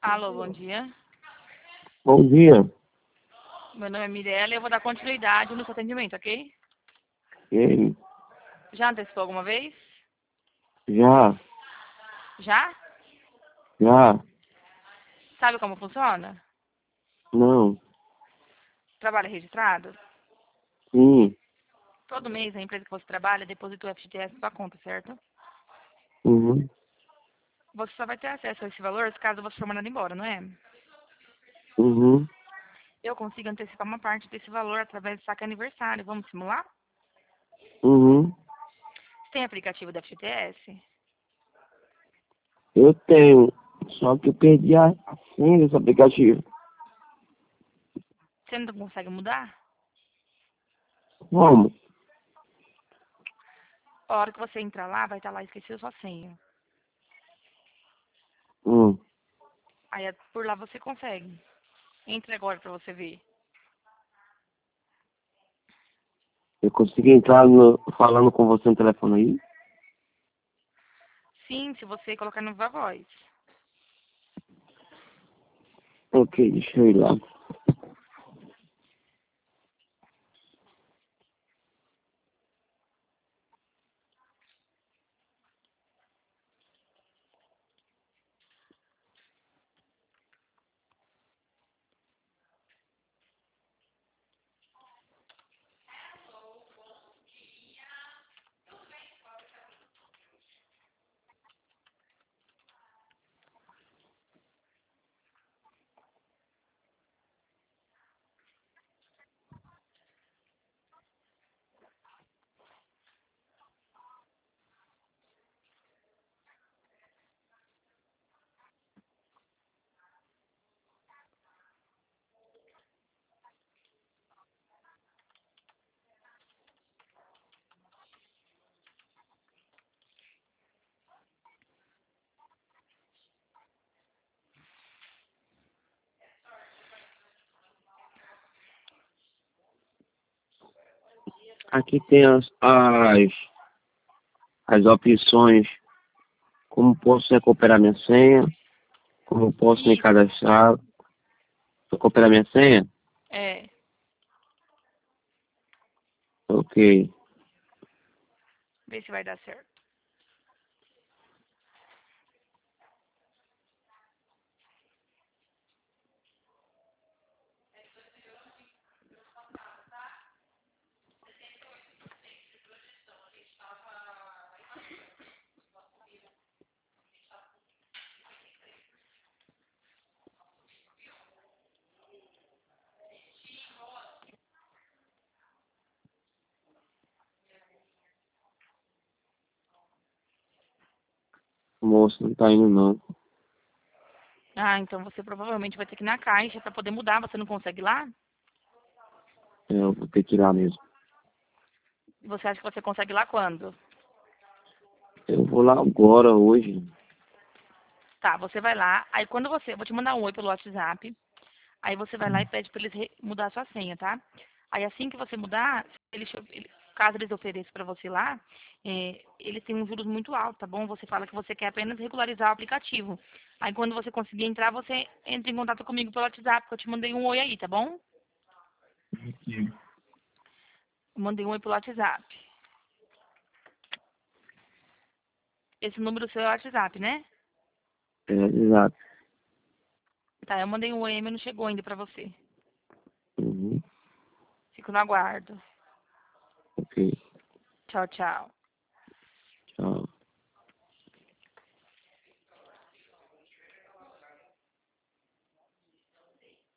Alô, bom dia. Bom dia. Meu nome é Mirella e eu vou dar continuidade no seu atendimento, ok? E aí? Já antecipou alguma vez? Já, Já? já, Sabe como funciona? não, Trabalho registrado? sim, Todo mês a empresa que você trabalha deposita o FGTS na sua conta, certo? uhum, Você só vai ter acesso a esse valor caso você for mandado embora, não é? uhum, Eu consigo antecipar uma parte desse valor através do saque aniversário. Vamos simular? uhum. Você tem aplicativo da FGTS? Eu tenho, só que eu perdi a senha desse aplicativo. Você não consegue mudar? Como? A hora que você entrar lá, vai estar lá esquecido sua senha. Hum. Aí por lá você consegue. Entre agora pra você ver. Eu consegui entrar falando com você no telefone aí? Sim, se você colocar no Viva Voz. Ok, deixa eu ir lá. Aqui tem as opções, como posso recuperar minha senha, como posso me Isso. cadastrar, recuperar minha senha? É. Ok. Vê se vai dar certo. Moço, não tá indo não. Ah, então você provavelmente vai ter que ir na caixa pra poder mudar. Você não consegue ir lá? Eu vou ter que ir lá mesmo. Você acha que você consegue ir lá quando? Eu vou lá agora, hoje. Tá, você vai lá. Aí quando você. Vou te mandar um oi pelo WhatsApp. Aí você vai lá e pede pra eles mudar a sua senha, tá? Aí assim que você mudar, caso eles ofereçam pra você lá, eles têm uns juros muito altos, tá bom? Você fala que você quer apenas regularizar o aplicativo. Aí quando você conseguir entrar, você entra em contato comigo pelo WhatsApp, que eu te mandei um oi aí, tá bom? Sim. Eu mandei um oi pelo WhatsApp. Esse número seu é o WhatsApp, né? É, exato. Tá, eu mandei um oi aí, mas não chegou ainda pra você. Uhum. Fico no aguardo. Ok. Tchau, tchau.